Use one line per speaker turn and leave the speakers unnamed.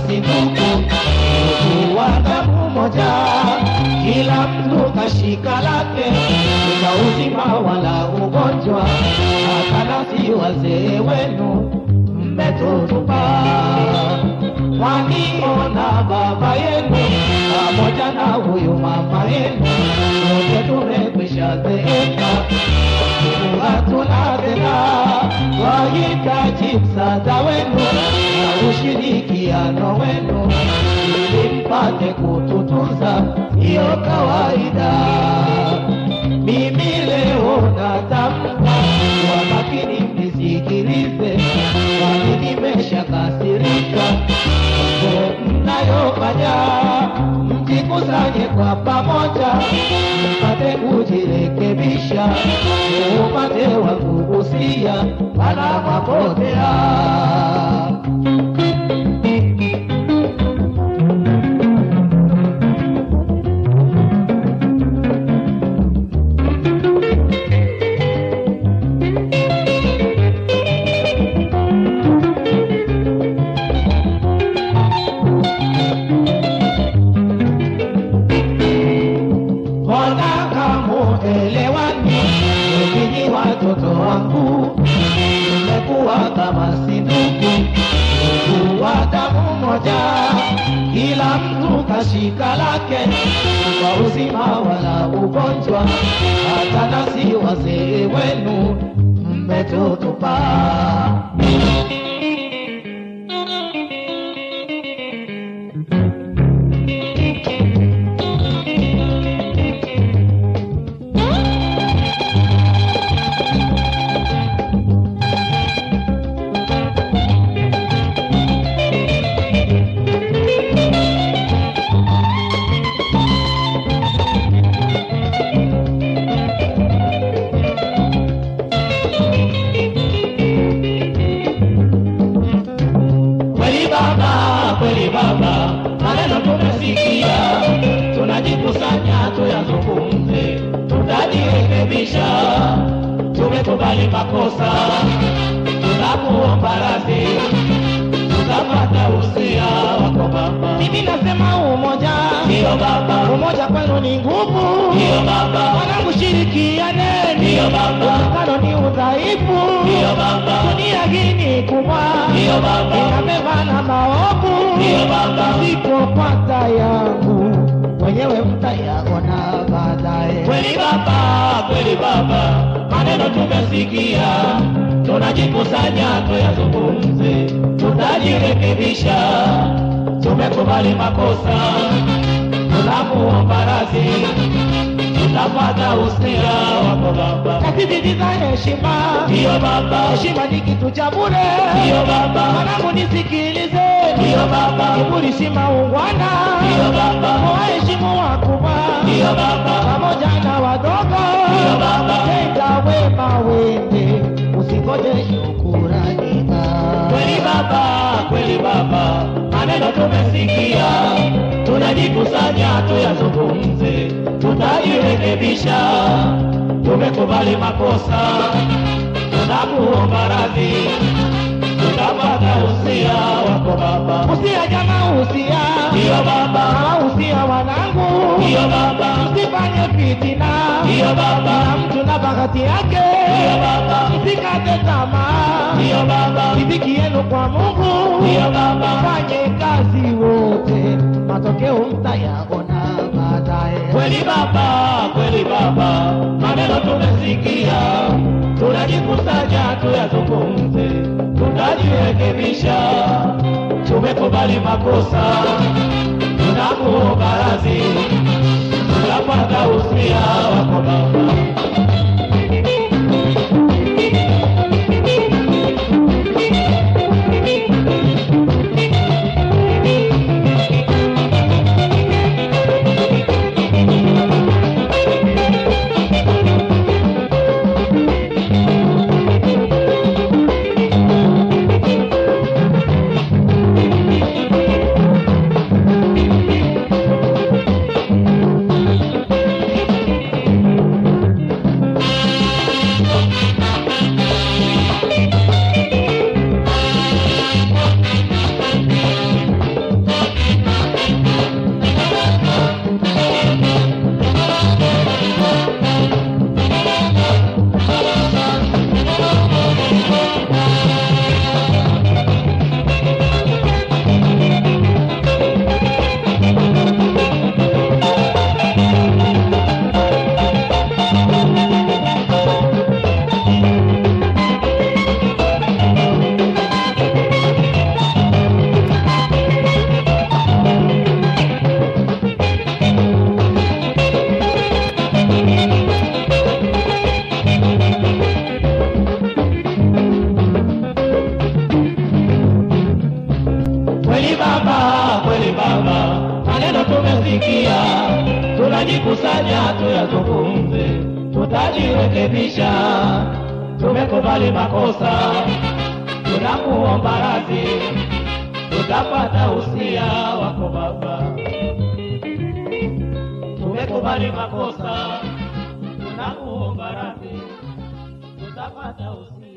si ndugu, ndugu wa damu moja, kila mtu kashika lake, kuna uzima wala ugonjwa, hata nasi wazee wenu mmetutupa. Waniona baba yenu pamoja na huyu mama yenu, wote tumekwisha zeeka, hatuna tena, wahitaji msaada wenu na ushirikiano wenu, ili mpate kututunza, hiyo kawaida. Mimi leo natamka, kwa makini mnisikilize, kwani nimeshakasirika mnayofanya. Mjikusanye kwa pamoja, mpate kujirekebisha, upate wa kugusia wala mapotea. Watoto wangu mmekuwa kama si ndugu, ndugu wa damu moja, kila mtu kashika lake, kwa uzima wala ugonjwa, hata nasi wazee wenu mmetutupa. Kweli baba, maneno tumesikia, tunajikusanya tuyazungumze, tutajirekebisha, tumekubali makosa, tunakuomba radhi, tutapata usia wako baba. Mimi nasema umoja, ndio baba, umoja kwenu ni nguvu, ndio baba, wanangu shirikiane, ndio baba, utengano ni udhaifu, ndio baba, dunia hii ni kubwa, ndio baba, inabeba na maovu, ndio baba, sipopata yangu wenyewe mtayaona baadaye. Kweli baba, maneno tumesikia, tunajikusanya tuyazungumze, tutajirekebisha, tumekubali makosa, tunakuomba radhi, tutapata usia wako baba. Nasisitiza heshima, ndio baba, heshima ni kitu cha bure, ndio baba, wanangu nisikilize, ndio baba, kiburi si maungwana, ndio baba, waheshimu wakubwa, ndio baba, pamoja na wadogo, ndio baba, tenda wema wende, usingoje shukurani. Kweli baba, maneno tumesikia, tunajikusanya tuyazungumze, tutajirekebisha, tumekubali makosa, tunakuomba radhi, tutapata usia wako baba. Usia jamaa, usia, ndio baba, usia wanangu, ndio baba, msifanye fitina, ndio baba, mtu na bahati yake, ndio baba, msikate tamaa, ndio baba, riziki yenu kwa Mungu, ndio baba, fanye kazi wote, matokeo mtayaona baadaye. Kweli baba, maneno tumesikia, tunajikusanya tuyazungumze, tutajirekebisha, tumekubali makosa, tunakuomba radhi, tutapata usia wako baba. kweli baba, maneno tumesikia, tunajikusanya tuyazungumze, tutajirekebisha. Tumekubali makosa, tunakuomba radhi, tutapata usia wako baba. Tumekubali makosa, tunakuomba radhi, tutapata usia.